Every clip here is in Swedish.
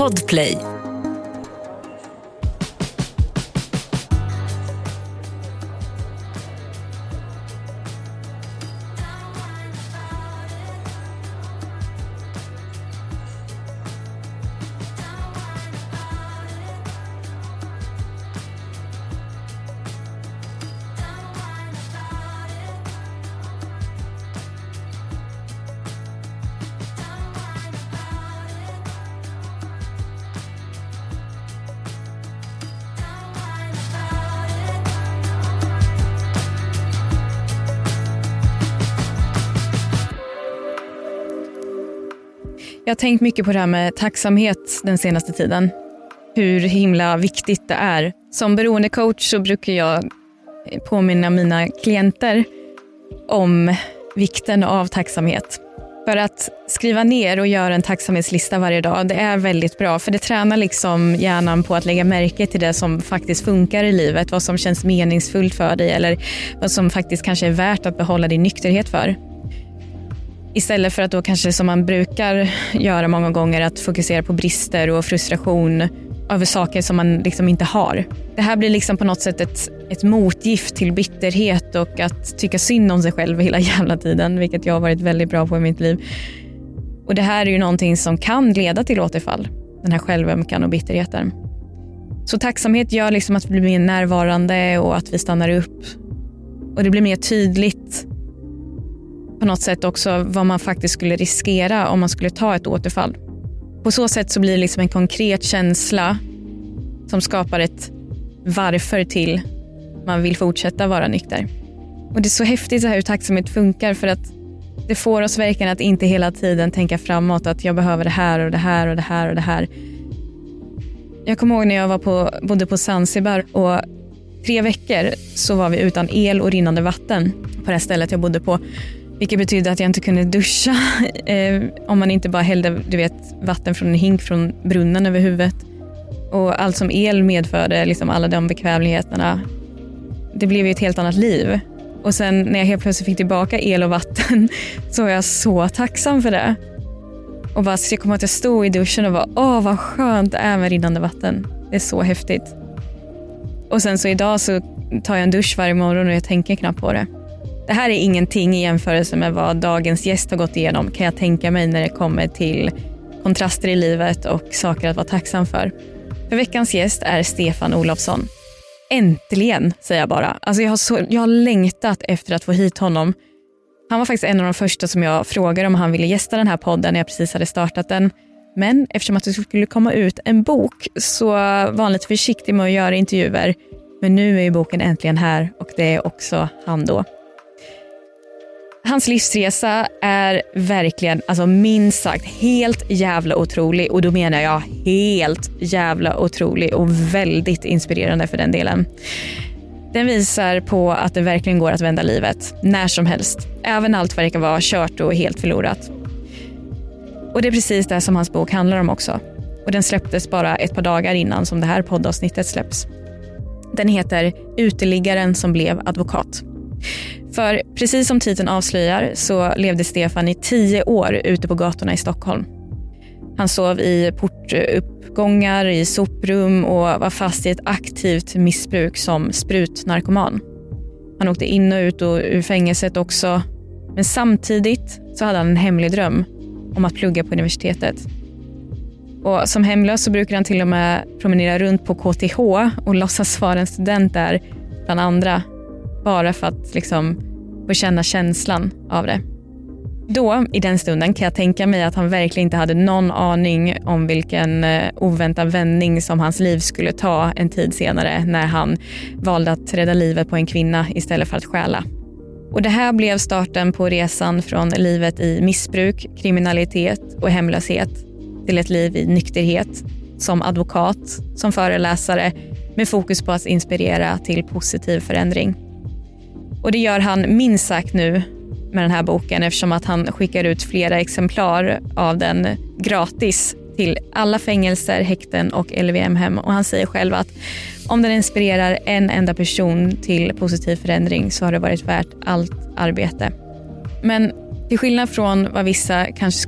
Podplay. Jag har tänkt mycket på det här med tacksamhet den senaste tiden. Hur himla viktigt det är. Som beroendecoach så brukar jag påminna mina klienter om vikten av tacksamhet. För att skriva ner och göra en tacksamhetslista varje dag, det är väldigt bra. För det tränar liksom hjärnan på att lägga märke till det som faktiskt funkar i livet. Vad som känns meningsfullt för dig eller vad som faktiskt kanske är värt att behålla din nykterhet för. Istället för att då kanske som man brukar göra många gånger att fokusera på brister och frustration över saker som man liksom inte har. Det här blir liksom på något sätt ett motgift till bitterhet och att tycka synd om sig själv hela jävla tiden, vilket jag har varit väldigt bra på i mitt liv. Och det här är ju någonting som kan leda till återfall, den här självömkan och bitterheten. Så tacksamhet gör liksom att vi blir mer närvarande och att vi stannar upp. Och det blir mer tydligt på något sätt också vad man faktiskt skulle riskera om man skulle ta ett återfall. På så sätt så blir det liksom en konkret känsla som skapar ett varför till man vill fortsätta vara nykter. Och det är så häftigt så här hur tacksamhet funkar, för att det får oss verkligen att inte hela tiden tänka framåt att jag behöver det här och det här och det här och det här. Jag kommer ihåg när jag bodde på Zanzibar och 3 veckor så var vi utan el och rinnande vatten på det här stället jag bodde på. Vilket betyder att jag inte kunde duscha om man inte bara hällde vatten från en hink från brunnen över huvudet. Och allt som el medförde, liksom alla de bekvämligheterna, det blev ju ett helt annat liv. Och sen när jag helt plötsligt fick tillbaka el och vatten så var jag så tacksam för det. Och bara, så jag kom att jag stod i duschen och var vad skönt det är med rinnande vatten. Det är så häftigt. Och sen så idag så tar jag en dusch varje morgon och jag tänker knappt på det. Det här är ingenting i jämförelse med vad dagens gäst har gått igenom, kan jag tänka mig, när det kommer till kontraster i livet och saker att vara tacksam för. För veckans gäst är Stefan Olofsson. Äntligen, säger jag bara. Alltså jag har längtat efter att få hit honom. Han var faktiskt en av de första som jag frågade om han ville gästa den här podden när jag precis hade startat den. Men eftersom att det skulle komma ut en bok så var han lite försiktig med att göra intervjuer. Men nu är ju boken äntligen här och det är också han då. Hans livsresa är verkligen, alltså minst sagt, helt jävla otrolig. Och då menar jag helt jävla otrolig och väldigt inspirerande för den delen. Den visar på att det verkligen går att vända livet när som helst. Även allt verkar vara kört och helt förlorat. Och det är precis det som hans bok handlar om också. Och den släpptes bara ett par dagar innan som det här poddavsnittet släpps. Den heter Uteliggaren som blev advokat. För precis som titeln avslöjar så levde Stefan i 10 år ute på gatorna i Stockholm. Han sov i portuppgångar, i soprum och var fast i ett aktivt missbruk som sprutnarkoman. Han åkte in och ut och ur fängelset också. Men samtidigt så hade han en hemlig dröm om att plugga på universitetet. Och som hemlös så brukar han till och med promenera runt på KTH och låtsas vara en student där bland andra. Bara för att liksom få känna känslan av det. Då, i den stunden, kan jag tänka mig att han verkligen inte hade någon aning om vilken oväntad vändning som hans liv skulle ta en tid senare när han valde att rädda livet på en kvinna istället för att stjäla. Och det här blev starten på resan från livet i missbruk, kriminalitet och hemlöshet till ett liv i nykterhet, som advokat, som föreläsare med fokus på att inspirera till positiv förändring. Och det gör han minst sagt nu med den här boken eftersom att han skickar ut flera exemplar av den gratis till alla fängelser, häkten och LVM-hem. Och han säger själv att om den inspirerar en enda person till positiv förändring så har det varit värt allt arbete. Men till skillnad från vad vissa kanske skulle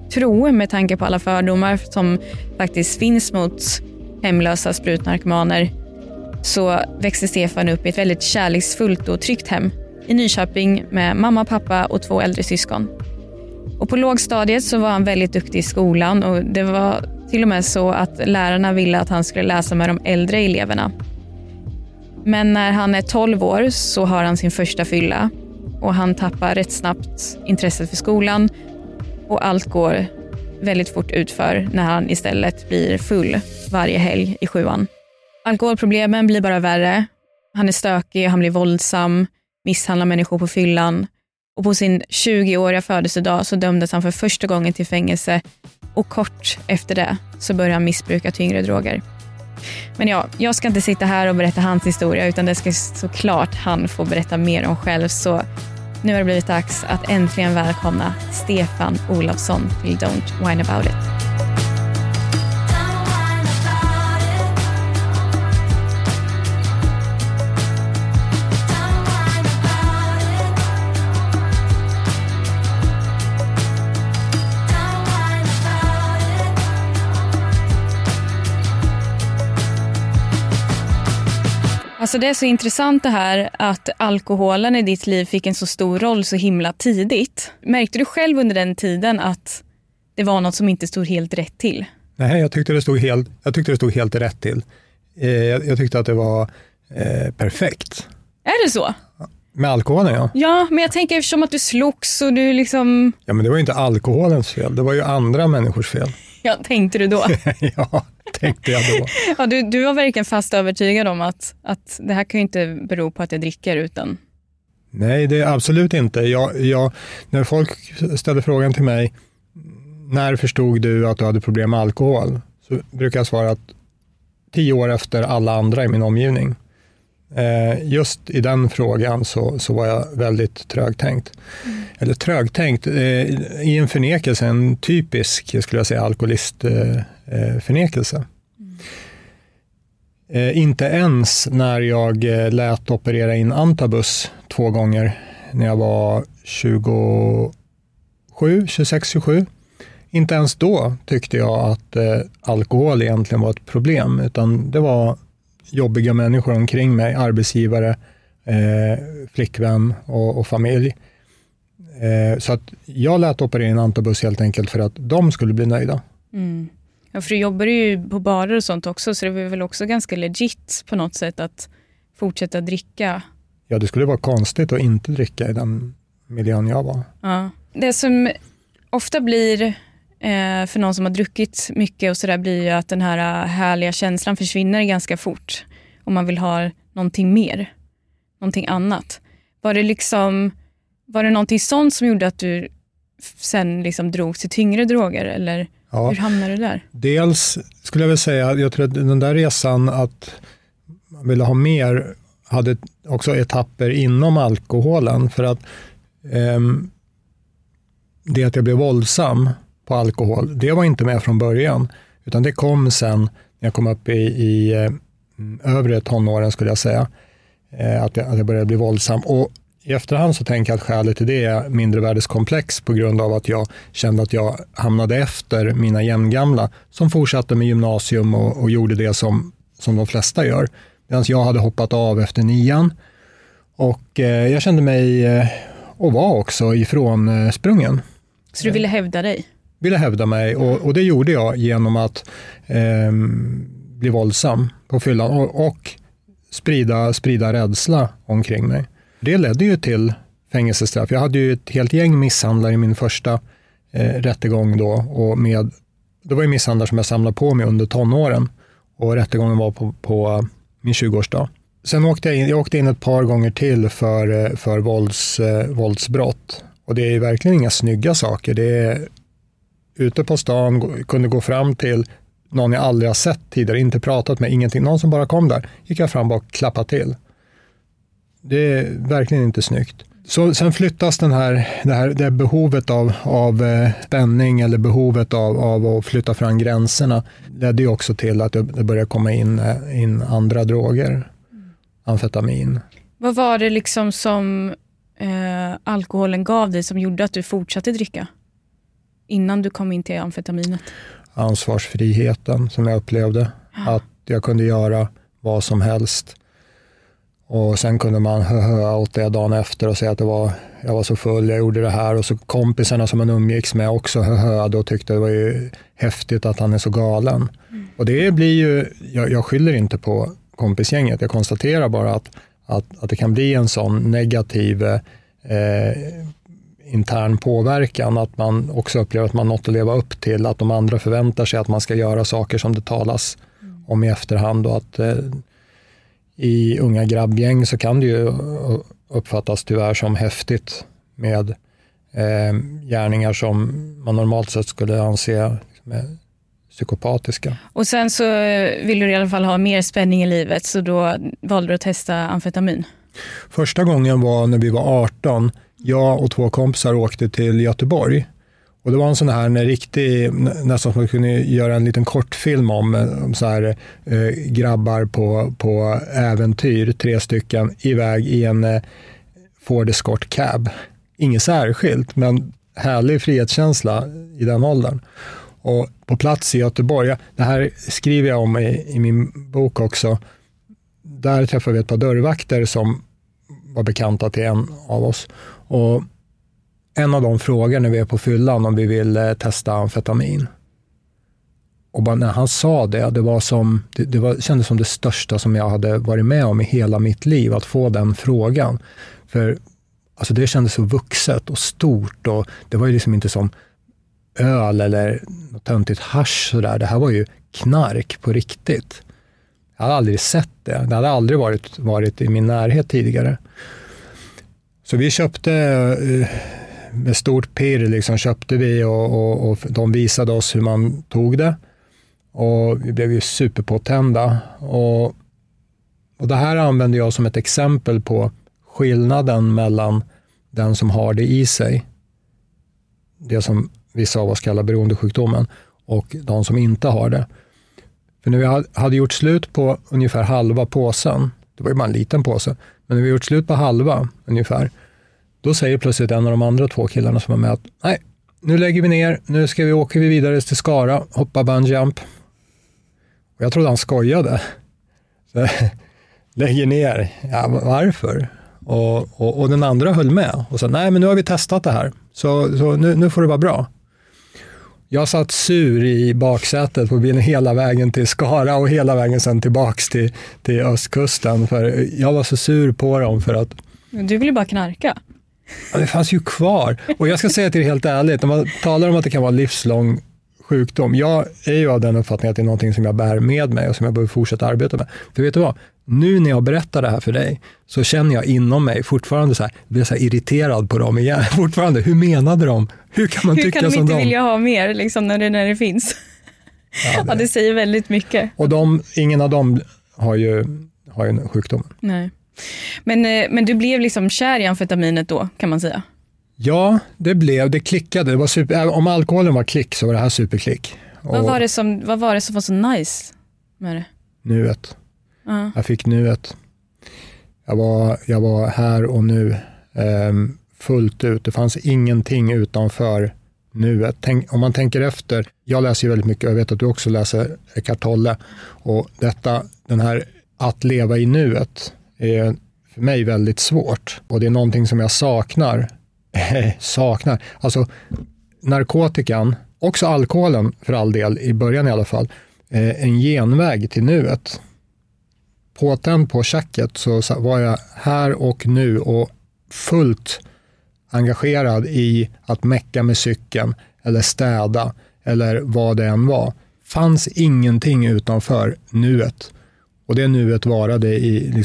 tro med tanke på alla fördomar som faktiskt finns mot hemlösa sprutnarkomaner, så växte Stefan upp i ett väldigt kärleksfullt och tryggt hem i Nyköping med mamma, pappa och 2 äldre syskon. Och på lågstadiet så var han väldigt duktig i skolan, och det var till och med så att lärarna ville att han skulle läsa med de äldre eleverna. Men när han är 12 år så har han sin första fylla, och han tappar rätt snabbt intresset för skolan, och allt går väldigt fort utför när han istället blir full varje helg i 7:an. Alkoholproblemen blir bara värre. Han är stökig, han blir våldsam, misshandlar människor på fyllan. Och på sin 20-åriga födelsedag så dömdes han för första gången till fängelse, och kort efter det så började han missbruka tyngre droger. Men ja, jag ska inte sitta här och berätta hans historia, utan det ska såklart han få berätta mer om själv. Så nu har det blivit dags att äntligen välkomna Stefan Olofsson till Don't Whine About It. Alltså det är så intressant det här att alkoholen i ditt liv fick en så stor roll så himla tidigt. Märkte du själv under den tiden att det var något som inte stod helt rätt till? Nej, jag tyckte det stod helt rätt till. Jag tyckte att det var perfekt. Är det så? Med alkoholen, ja. Ja, men jag tänker eftersom att du slogs och du liksom... Ja, men det var ju inte alkoholens fel. Det var ju andra människors fel. Ja, tänkte du då? Ja, tänkte jag då. Ja, du var verkligen fast övertygad om att det här kan ju inte bero på att jag dricker utan... Nej, det är absolut inte. När folk ställer frågan till mig, när förstod du att du hade problem med alkohol? Så brukar jag svara att 10 år efter alla andra i min omgivning. Just i den frågan så var jag väldigt trögtänkt. Eller trögtänkt i en förnekelse, en typisk, jag skulle säga, alkoholistförnekelse. Inte ens när jag lät operera in antabus 2 gånger när jag var 26-27. Inte ens då tyckte jag att alkohol egentligen var ett problem, utan det var jobbiga människor omkring mig, arbetsgivare, flickvän och familj. Så att jag lät operera in antabus helt enkelt för att de skulle bli nöjda. Mm. Ja, för du jobbar ju på barer och sånt också, så det var väl också ganska legit på något sätt att fortsätta dricka. Ja, det skulle vara konstigt att inte dricka i den miljön jag var. Ja. Det som ofta blir för någon som har druckit mycket och så där blir ju att den här härliga känslan försvinner ganska fort om man vill ha någonting mer, någonting annat. Var det någonting sånt som gjorde att du sen liksom drog till tyngre droger, eller hur hamnade du där? Dels skulle jag väl säga, jag tror att den där resan att man ville ha mer hade också etapper inom alkoholen, för att det att jag blev våldsam på alkohol, det var inte med från början, utan det kom sen när jag kom upp i övre tonåren, skulle jag säga, att jag började bli våldsam. Och i efterhand så tänker jag att skälet till det är mindrevärdeskomplex på grund av att jag kände att jag hamnade efter mina jämngamla som fortsatte med gymnasium och gjorde det som de flesta gör. Medan jag hade hoppat av efter 9:an, och jag kände mig och var också ifrån sprungen. Så du ville hävda dig? Ville hävda mig, och det gjorde jag genom att bli våldsam på fyllan och sprida rädsla omkring mig. Det ledde ju till fängelsestraff. Jag hade ju ett helt gäng misshandlare i min första rättegång då, och det var ju misshandlare som jag samlade på mig under tonåren, och rättegången var på min 20-årsdag. Sen åkte jag in ett par gånger till för våldsbrott, och det är verkligen inga snygga saker. Det är ute på stan, kunde gå fram till någon jag aldrig har sett tidigare, inte pratat med, ingenting. Någon som bara kom där, gick jag fram och klappade till. Det är verkligen inte snyggt. Så sen flyttas det behovet av spänning, eller behovet av att flytta fram gränserna, ledde ju också till att det började komma in andra droger. Amfetamin. Vad var det liksom som alkoholen gav dig som gjorde att du fortsatte dricka? innan du kom in till amfetaminet? Ansvarsfriheten som jag upplevde. Att jag kunde göra vad som helst. Och sen kunde man höra åt det dagen efter och säga att jag var så full, jag gjorde det här. Och så kompisarna som man umgicks med också hörde och tyckte det var ju häftigt att han är så galen. Och det blir ju, jag skyller inte på kompisgänget, jag konstaterar bara att det kan bli en sån negativ intern påverkan, att man också upplever att man något att leva upp till, att de andra förväntar sig att man ska göra saker som det talas om i efterhand, och att i unga grabbgäng så kan det ju uppfattas tyvärr som häftigt med gärningar som man normalt sett skulle anse psykopatiska. Och sen så vill du i alla fall ha mer spänning i livet, så då valde du att testa amfetamin? Första gången var när vi var 18. Jag och 2 kompisar åkte till Göteborg. Och det var en sån här riktig, nästan som man kunde göra en liten kortfilm om så här grabbar på äventyr, 3 stycken iväg i en Ford Escort cab. Inget särskilt, men härlig frihetskänsla i den åldern. Och på plats i Göteborg, det här skriver jag om i min bok också, där träffade vi ett par dörrvakter som var bekanta till en av oss. Och en av dem frågar när vi är på fyllan om vi vill testa amfetamin. Och bara när han sa det var kändes som det största som jag hade varit med om i hela mitt liv, att få den frågan. För alltså, det kändes så vuxet och stort, och det var ju liksom inte som öl eller något töntigt hasch sådär. Det här var ju knark på riktigt. Jag hade aldrig sett det. Det hade aldrig varit i min närhet tidigare. Så vi köpte med stort pirr liksom köpte vi och de visade oss hur man tog det. Och vi blev ju superpåtända. Och det här använde jag som ett exempel på skillnaden mellan den som har det i sig, det som vissa av oss kallar beroendesjukdomen, och de som inte har det. För när vi hade gjort slut på ungefär halva påsen, det var ju bara en liten påse, men när vi gjort slut på halva ungefär, då säger plötsligt en av de andra 2 killarna som var med att nej, nu lägger vi ner, nu åker vi vidare till Skara, hoppa bungyjump. Och jag trodde han skojade. Så, lägger ner, ja varför? Och den andra höll med och sa nej, men nu har vi testat det här, så nu får det vara bra. Jag satt sur i baksätet på bilen hela vägen till Skara och hela vägen sen tillbaks till östkusten, för jag var så sur på dem för att... Du ville bara knarka. Ja, det fanns ju kvar. Och jag ska säga till er helt ärligt, när man talar om att det kan vara livslång sjukdom, jag är ju av den uppfattningen att det är någonting som jag bär med mig och som jag behöver fortsätta arbeta med. För vet du vad? Nu när jag berättar det här för dig så känner jag inom mig fortfarande så här, blir så här irriterad på dem igen. Fortfarande, hur menade de? Hur kan man tycka som dem? Hur kan de inte vilja ha mer liksom, när det finns? Ja, det säger väldigt mycket. Och ingen av dem har ju en sjukdom. Nej. Men du blev liksom kär i amfetaminet då, kan man säga? Ja, det klickade. Det var om alkoholen var klick så var det här superklick. Vad var det som var så nice med det? Nuet. Jag fick nuet. Jag var här och nu fullt ut. Det fanns ingenting utanför nuet. Om man tänker efter, jag läser ju väldigt mycket, jag vet att du också läser Eckhart Tolle, och den här att leva i nuet är för mig väldigt svårt, och det är någonting som jag saknar. Alltså narkotikan, också alkoholen för all del, i början i alla fall, en genväg till nuet. Påtänd på tjacket så var jag här och nu och fullt engagerad i att mecka med cykeln eller städa eller vad det än var. Fanns ingenting utanför nuet. Och det nuet varade i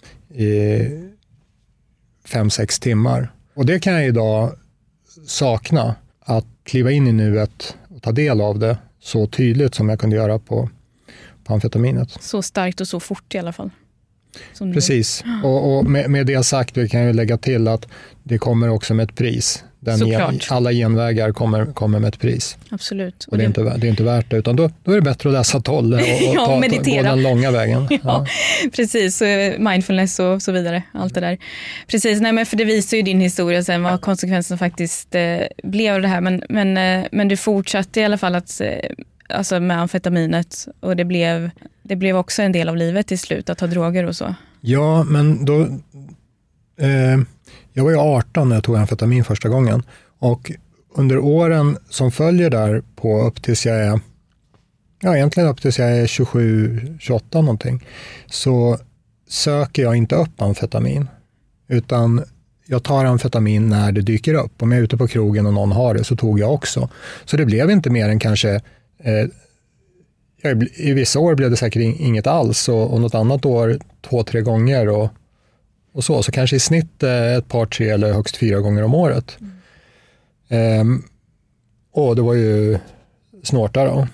5-6 timmar. Och det kan jag idag sakna, att kliva in i nuet och ta del av det så tydligt som jag kunde göra på amfetaminet. Så starkt och så fort i alla fall. Precis. Och med det sagt, vi kan ju lägga till att det kommer också med ett pris. Alla genvägar kommer med ett pris. Absolut. Och det är inte värt det, utan då är det bättre att läsa Tolle och gå den långa vägen. Ja, precis. Mindfulness och så vidare. Allt det där. Precis, men för det visar ju din historia sen vad konsekvenserna faktiskt blev av det här. Men du fortsatte i alla fall alltså med amfetaminet, och det blev också en del av livet till slut att ta droger och så. Ja, men då jag var ju 18 när jag tog amfetamin första gången, och under åren som följer där på upp tills jag är 27-28 någonting, så söker jag inte upp amfetamin, utan jag tar amfetamin när det dyker upp. Om jag är ute på krogen och någon har det, så tog jag också. Så det blev inte mer än kanske i vissa år blev det säkert inget alls, och något annat år 2-3 gånger och så kanske i snitt ett par, 3 eller högst 4 gånger om året. Och det var ju snorta då.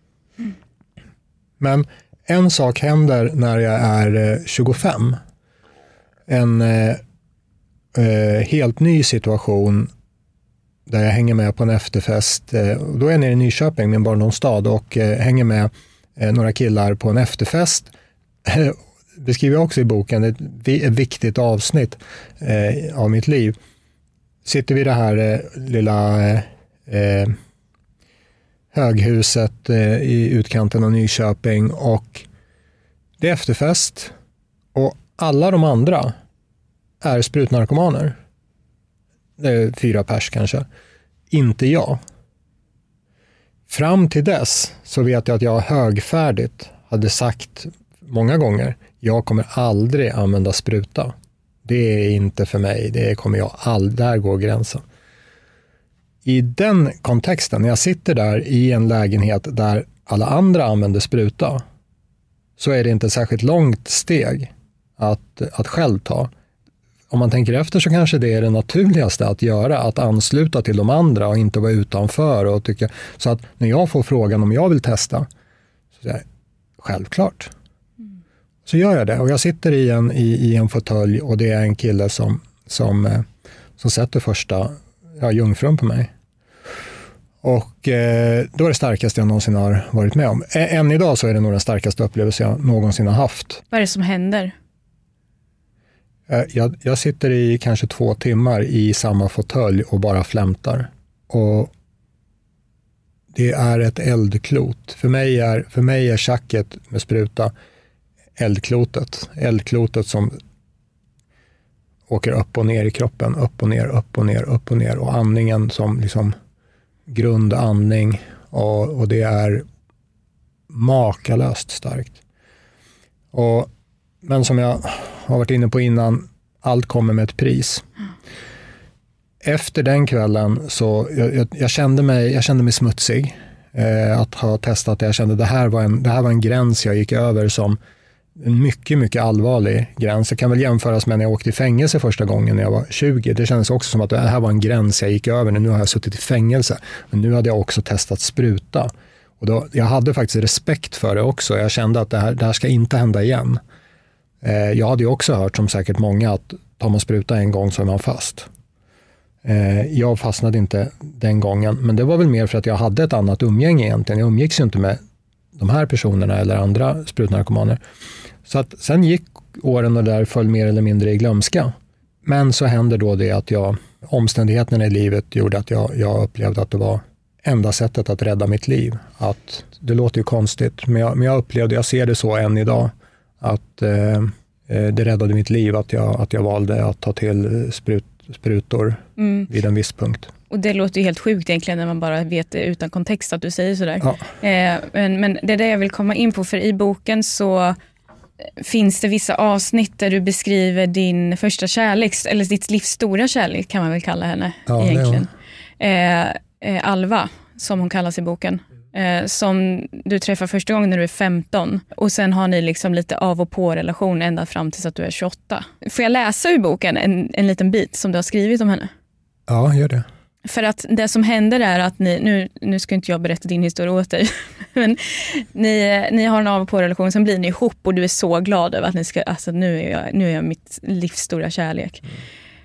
Men en sak händer när jag är 25. En helt ny situation där jag hänger med på en efterfest. Då är jag nere i Nyköping, min barndomsstad, och hänger med några killar på en efterfest. Beskriver jag också i boken, ett viktigt avsnitt av mitt liv. Sitter vi i det här lilla höghuset i utkanten av Nyköping, och det är efterfest, och alla de andra är sprutnarkomaner. Det är 4 pers kanske. Inte jag. Fram till dess så vet jag att jag högfärdigt hade sagt många gånger, jag kommer aldrig använda spruta. Det är inte för mig, där går gränsen. I den kontexten, när jag sitter där i en lägenhet där alla andra använder spruta, så är det inte ett särskilt långt steg att själv ta. Om man tänker efter så kanske det är det naturligaste att göra, att ansluta till de andra och inte vara utanför. Och tycka, så att när jag får frågan om jag vill testa, så säger jag, självklart. Så gör jag det, och jag sitter i en fåtölj, och det är en kille som sätter första jungfrun på mig. Och då är det starkaste jag någonsin har varit med om. Än idag så är det nog den starkaste upplevelse jag någonsin har haft. Vad är det som händer? Jag sitter i kanske 2 timmar i samma fåtölj och bara flämtar. Och det är ett eldklot. För mig är tjacket med spruta eldklotet. Eldklotet som åker upp och ner i kroppen. Upp och ner, upp och ner, upp och ner. Och andningen som liksom grundandning. Och det är makalöst starkt. Men som jag har varit inne på innan, allt kommer med ett pris. Efter den kvällen så jag kände mig smutsig att ha testat det. Jag kände det här var en gräns jag gick över, som en mycket, mycket allvarlig gräns. Det kan väl jämföras med när jag åkte i fängelse första gången när jag var 20. Det kändes också som att det här var en gräns jag gick över. Nu har jag suttit i fängelse. Men nu hade jag också testat spruta. Och jag hade faktiskt respekt för det också. Jag kände att det här ska inte hända igen. Jag hade ju också hört, som säkert många, att tar man spruta en gång så är man fast. Jag fastnade inte den gången, men det var väl mer för att jag hade ett annat umgänge egentligen. Jag umgicks ju inte med de här personerna eller andra sprutnarkomaner. Så att sen gick åren och där föll mer eller mindre i glömska. Men så hände då det att omständigheterna i livet gjorde att jag upplevde att det var enda sättet att rädda mitt liv. Att, det låter ju konstigt, men jag ser det så än idag, att det räddade mitt liv att jag valde att ta till sprutor vid en viss punkt. Och det låter ju helt sjukt egentligen när man bara vet utan kontext att du säger sådär. Ja. Men det är det jag vill komma in på, för i boken så finns det vissa avsnitt där du beskriver din första kärlek, eller ditt livs stora kärlek kan man väl kalla henne egentligen. Alva, som hon kallas i boken. Som du träffar första gången när du är 15, och sen har ni liksom lite av och på relation ända fram tills att du är 28. Får jag läsa ur boken en liten bit som du har skrivit om henne? Ja, gör det. För att det som händer är att nu ska inte jag berätta din historia åt dig, men ni har en av och på relation, sen blir ni ihop och du är så glad över att ni ska, alltså nu är jag mitt livs stora kärlek.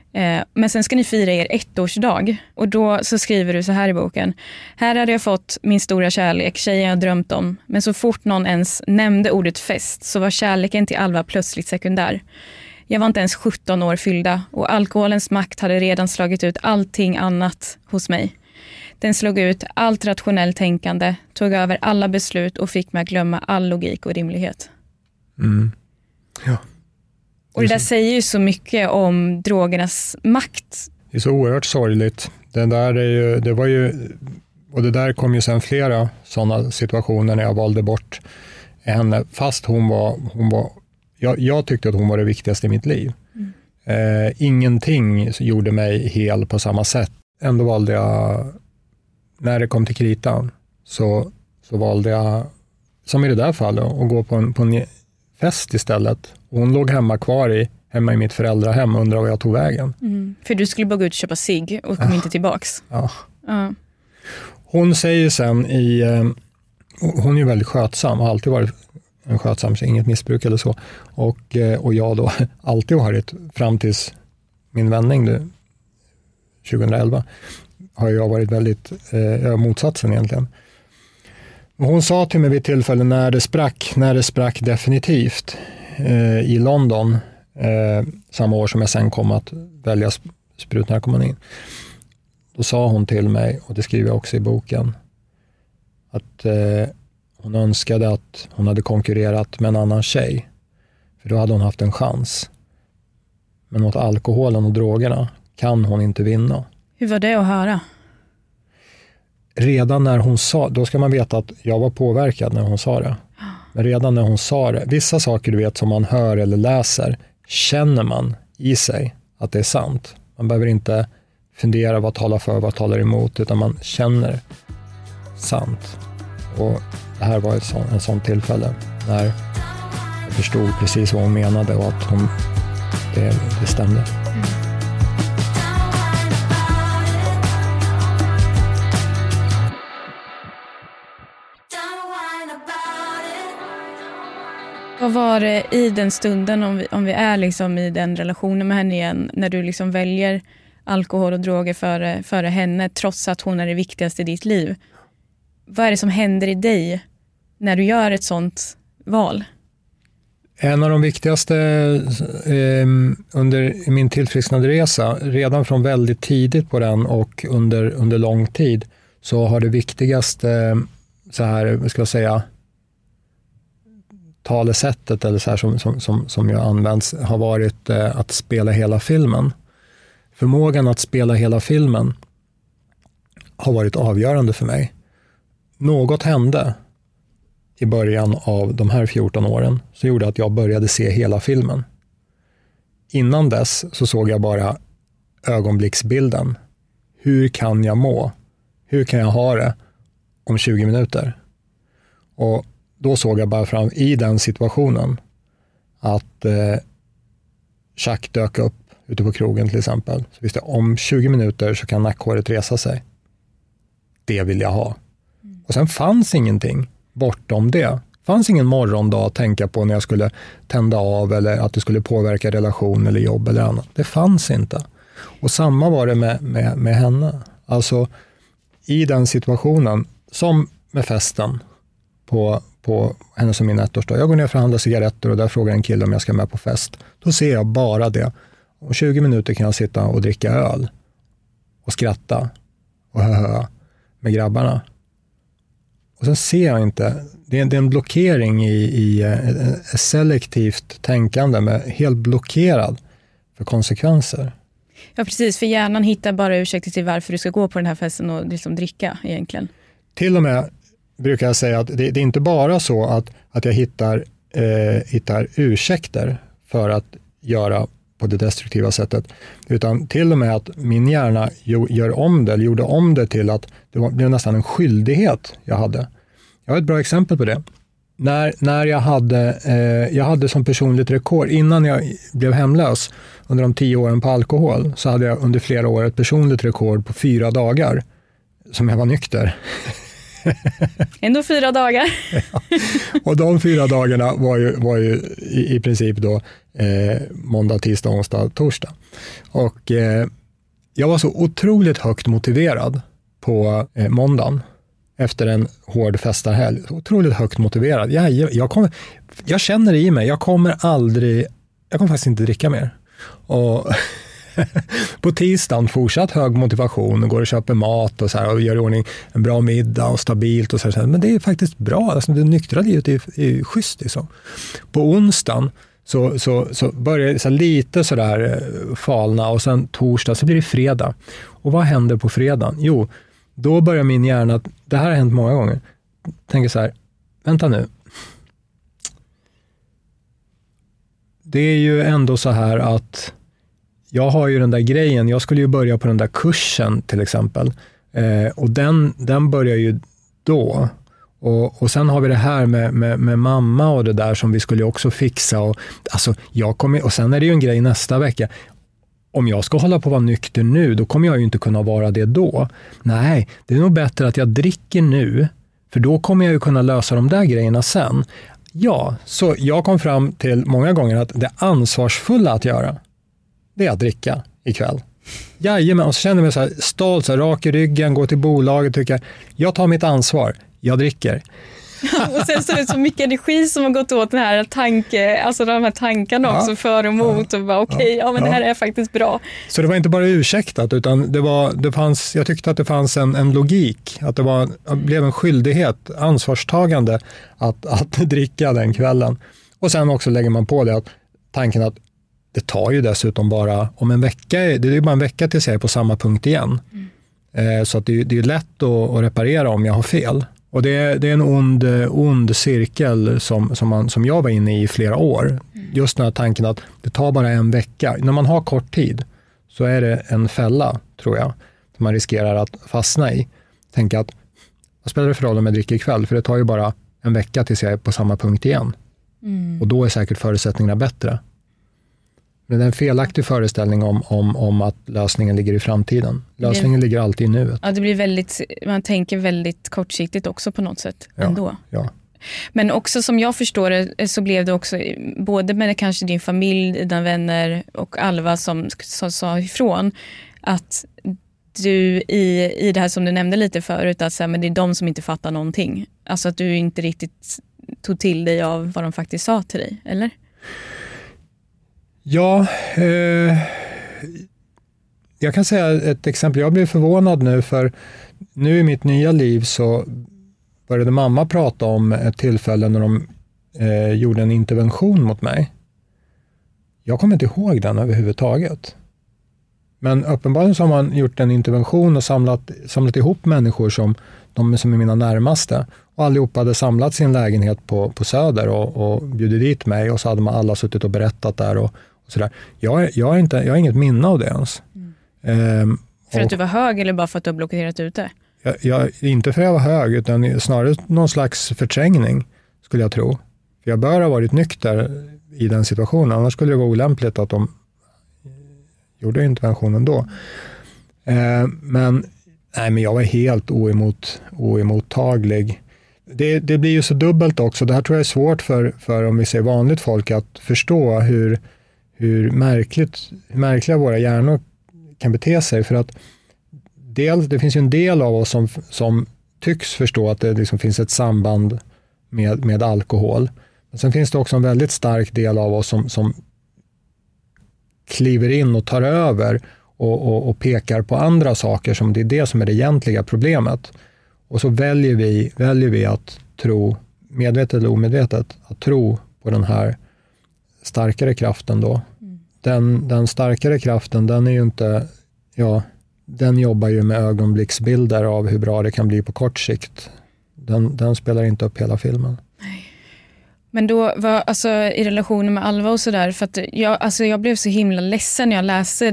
Men sen ska ni fira er 1-årsdag. Och då så skriver du så här i boken. Här hade jag fått min stora kärlek, tjejen jag drömt om. Men så fort någon ens nämnde ordet fest så var kärleken till Alva plötsligt sekundär. Jag var inte ens 17 år fyllda och alkoholens makt hade redan slagit ut allting annat hos mig. Den slog ut allt rationellt tänkande, tog över alla beslut och fick mig att glömma all logik och rimlighet. Mm. Ja. Och det där säger ju så mycket om drogernas makt. Det är så oerhört sorgligt. Det där kom ju sen flera sådana situationer när jag valde bort henne. Fast hon var jag tyckte att hon var det viktigaste i mitt liv. Ingenting gjorde mig hel på samma sätt. Ändå valde jag, när det kom till kritan, så valde jag, som i det där fallet, att gå på en fest istället. Och hon låg hemma i mitt föräldrahem och undrade vad jag tog vägen. För du skulle bara gå ut och köpa cigg och kom inte tillbaks. Ja. Hon säger sen hon är väldigt skötsam, har alltid varit en skötsam, så inget missbruk eller så. Och jag då alltid varit, fram tills min vändning 2011, har jag varit väldigt motsatsen egentligen. Och hon sa till mig vid tillfälle när det sprack definitivt i London, samma år som jag sen kom att välja sprutnarkomanin. Då sa hon till mig, och det skriver jag också i boken, att hon önskade att hon hade konkurrerat med en annan tjej. För då hade hon haft en chans. Men mot alkoholen och drogerna kan hon inte vinna. Hur var det att höra? Redan när hon sa, då ska man veta att jag var påverkad när hon sa det. Men redan när hon sa det, vissa saker du vet som man hör eller läser, känner man i sig att det är sant. Man behöver inte fundera vad talar för, vad talar emot, utan man känner sant. Och det här var en sån tillfälle när jag förstod precis vad hon menade och att det stämde. Vad var det i den stunden, om vi är liksom i den relationen med henne igen, när du liksom väljer alkohol och droger före henne, trots att hon är det viktigaste i ditt liv? Vad är det som händer i dig när du gör ett sånt val? En av de viktigaste under min tillfrisknanderesa, redan från väldigt tidigt på den och under lång tid, så har det viktigaste, så här, vad ska jag säga, talesättet eller så här som jag används, har varit att spela hela filmen. Förmågan att spela hela filmen har varit avgörande för mig. Något hände i början av de här 14 åren som gjorde att jag började se hela filmen. Innan dess så såg jag bara ögonblicksbilden. Hur kan jag må? Hur kan jag ha det om 20 minuter? Och då såg jag bara fram i den situationen att Chuck dök upp ute på krogen till exempel. Så visste jag, om 20 minuter så kan nackhåret resa sig. Det vill jag ha. Och sen fanns ingenting bortom det. Fanns ingen morgondag att tänka på när jag skulle tända av eller att det skulle påverka relation eller jobb eller annat. Det fanns inte. Och samma var det med henne. Alltså i den situationen, som med festen på henne som min 1-årsdag. Jag går ner och förhandlar cigaretter och där frågar en kille om jag ska med på fest. Då ser jag bara det. Om 20 minuter kan jag sitta och dricka öl och skratta och höhö med grabbarna. Och sen ser jag inte, det är en blockering i selektivt tänkande, med helt blockerad för konsekvenser. Ja, precis, för hjärnan hittar bara ursäkter till varför du ska gå på den här festen och liksom dricka egentligen. Till och med brukar jag säga att det är inte bara så att jag hittar ursäkter för att göra på det destruktiva sättet, utan till och med att min hjärna gjorde om det till att det blev nästan en skyldighet jag hade. Jag har ett bra exempel på det. När jag hade som personligt rekord, innan jag blev hemlös under de 10 åren på alkohol, så hade jag under flera år ett personligt rekord på 4 dagar som jag var nykter. Ändå 4 dagar. Ja. Och de 4 dagarna var ju i princip då måndag, tisdag, onsdag, torsdag. Och jag var så otroligt högt motiverad på måndagen efter en hård festarhelg. Otroligt högt motiverad. Jag känner i mig, jag kommer faktiskt inte dricka mer. Och på tisdagen fortsatt hög motivation och går och köper mat och, så här, och gör i ordning en bra middag och stabilt och så här. Men det är faktiskt bra, alltså, det nyktra livet är schysst liksom. På onsdagen så börjar det så lite sådär falna och sen torsdag så blir det fredag. Och vad händer på fredagen? Jo, då börjar min hjärna, att det här har hänt många gånger, tänker så här, vänta nu. Det är ju ändå så här att jag har ju den där grejen, jag skulle ju börja på den där kursen till exempel. Och den börjar ju då. Och sen har vi det här med mamma och det där som vi skulle också fixa. Och sen är det ju en grej nästa vecka. Om jag ska hålla på att vara nykter nu, då kommer jag ju inte kunna vara det då. Nej, det är nog bättre att jag dricker nu. För då kommer jag ju kunna lösa de där grejerna sen. Ja, så jag kom fram till många gånger att det ansvarsfulla att göra, det är att dricka ikväll. Jajamän, och så känner jag mig så här stolt, så här, rak i ryggen, går till bolaget och tycker jag tar mitt ansvar, jag dricker. Och sen så är det så mycket energi som har gått åt den här de här tankarna också för och emot och bara det här är faktiskt bra. Så det var inte bara ursäktat utan jag tyckte att det fanns en logik, att det blev en skyldighet, ansvarstagande att dricka den kvällen. Och sen också lägger man på det att tanken att det tar ju dessutom bara om en vecka, det är ju bara en vecka tills jag är på samma punkt igen. Så att det är lätt att reparera om jag har fel. Och det är en ond cirkel som jag var inne i flera år. Just den här tanken att det tar bara en vecka. När man har kort tid så är det en fälla, tror jag, som man riskerar att fastna i. Tänka att vad spelar det för roll om jag dricker ikväll? För det tar ju bara en vecka tills jag är på samma punkt igen. Och då är säkert förutsättningarna bättre. Men det är en felaktig föreställning om att lösningen ligger i framtiden. Lösningen ligger alltid i nuet. Ja, det blir man tänker väldigt kortsiktigt också på något sätt ändå. Ja. Men också som jag förstår det så blev det också både med kanske din familj, dina vänner och Alva som sa ifrån att du i det här som du nämnde lite förut, att men det är de som inte fattar någonting. Alltså att du inte riktigt tog till dig av vad de faktiskt sa till dig, eller? Ja, jag kan säga ett exempel. Jag blev förvånad nu, för nu i mitt nya liv så började mamma prata om ett tillfälle när de gjorde en intervention mot mig. Jag kommer inte ihåg den överhuvudtaget. Men uppenbarligen så har man gjort en intervention och samlat ihop människor som är mina närmaste. Och allihopa hade samlat sin lägenhet på Söder och bjudit dit mig, och så hade man alla suttit och berättat där och sådär. Jag har inget minne av det ens. För att du var hög eller bara för att du har blockerat ut det? Inte för att jag var hög, utan snarare någon slags förträngning skulle jag tro. För jag bör ha varit nykter i den situationen, annars skulle det vara olämpligt att de gjorde interventionen då. Men jag var helt oemottaglig. Det blir ju så dubbelt också. Det här tror jag är svårt för om vi ser vanligt folk att förstå hur märkliga våra hjärnor kan bete sig. För att det finns ju en del av oss som tycks förstå att det liksom finns ett samband med alkohol. Men sen finns det också en väldigt stark del av oss som kliver in och tar över och pekar på andra saker som det är det som är det egentliga problemet. Och så väljer vi att tro, medvetet eller omedvetet, att tro på den här starkare kraften då. Den starkare kraften, den är ju inte, den jobbar ju med ögonblicksbilder av hur bra det kan bli på kort sikt. Den spelar inte upp hela filmen. Men då var i relationen med Alva och sådär, för att jag blev så himla ledsen när jag läste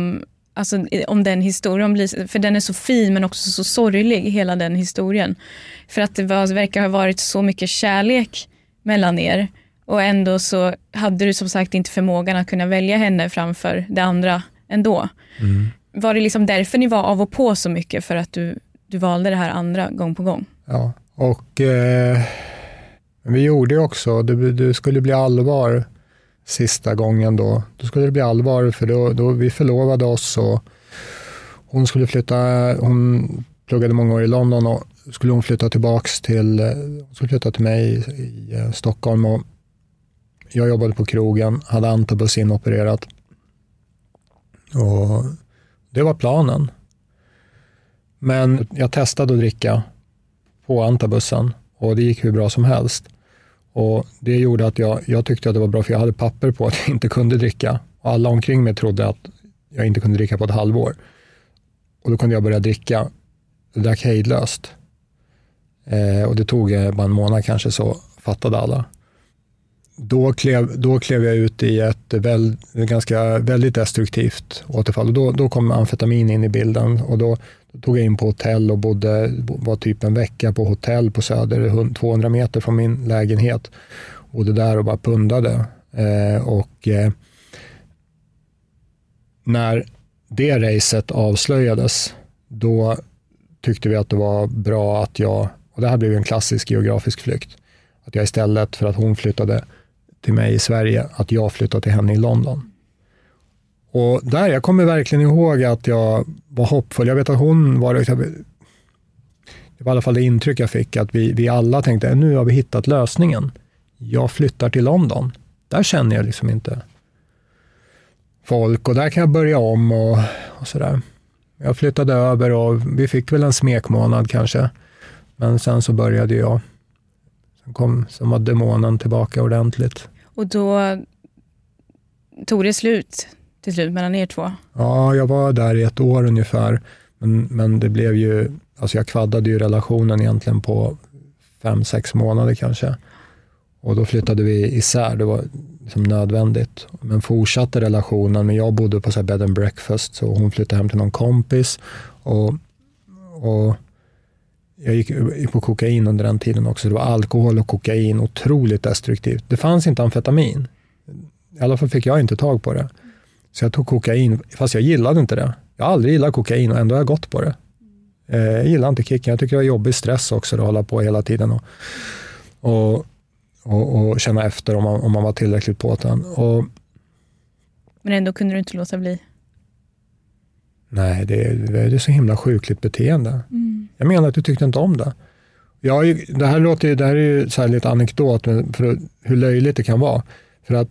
om den historien, för den är så fin men också så sorglig, hela den historien. För att det verkar ha varit så mycket kärlek mellan er, och ändå så hade du som sagt inte förmågan att kunna välja henne framför det andra ändå. Var det liksom därför ni var av och på så mycket, för att du valde det här andra gång på gång? Ja, och vi gjorde också, det skulle bli allvar sista gången då. Då skulle det bli allvar för då vi förlovade oss och hon skulle flytta, hon pluggade många år i London och skulle hon flytta tillbaks till mig i Stockholm och jag jobbade på krogen, hade Antabus inopererat och det var planen. Men jag testade att dricka på Antabussen och det gick hur bra som helst. Och det gjorde att jag tyckte att det var bra för jag hade papper på att jag inte kunde dricka. Och alla omkring mig trodde att jag inte kunde dricka på ett halvår. Och då kunde jag börja dricka. Det drack hejdlöst. Och det tog bara en månad kanske så fattade alla. Då klev jag ut i ett väldigt destruktivt återfall. Och då kom amfetamin in i bilden och då tog jag in på hotell och var typ en vecka på hotell på Söder, 200 meter från min lägenhet. Bodde där och bara pundade. När det racet avslöjades, då tyckte vi att det var bra att och det här blev en klassisk geografisk flykt, att jag istället för att hon flyttade till mig i Sverige, att jag flyttade till henne i London. Och där, jag kommer verkligen ihåg att jag var hoppfull. Jag vet att hon var det var i alla fall det intryck jag fick, att vi alla tänkte, nu har vi hittat lösningen. Jag flyttar till London. Där känner jag liksom inte folk och där kan jag börja om och sådär. Jag flyttade över och vi fick väl en smekmånad kanske. Men sen så började jag. Sen var demonen tillbaka ordentligt. Och då tog det slut till slut mellan er två? Ja, jag var där i 1 år ungefär. Men det blev ju, alltså jag kvaddade ju relationen egentligen på 5-6 månader kanske. Och då flyttade vi isär, det var liksom nödvändigt. Men fortsatte relationen, men jag bodde på så här bed and breakfast så hon flyttade hem till någon kompis. Och jag gick på kokain under den tiden också. Det var alkohol och kokain, otroligt destruktivt. Det fanns inte amfetamin. I alla fall fick jag inte tag på det. Så jag tog kokain, fast jag gillade inte det. Jag har aldrig gillat kokain och ändå har jag gått på det. Jag gillar inte kicken. Jag tycker det var jobbig stress också att hålla på hela tiden och känna efter om man var tillräckligt påtänd. Men ändå kunde du inte låta bli? Nej, det är så himla sjukligt beteende. Jag menar att du tyckte inte om det. Det här är ju så här lite anekdot för hur löjligt det kan vara. För att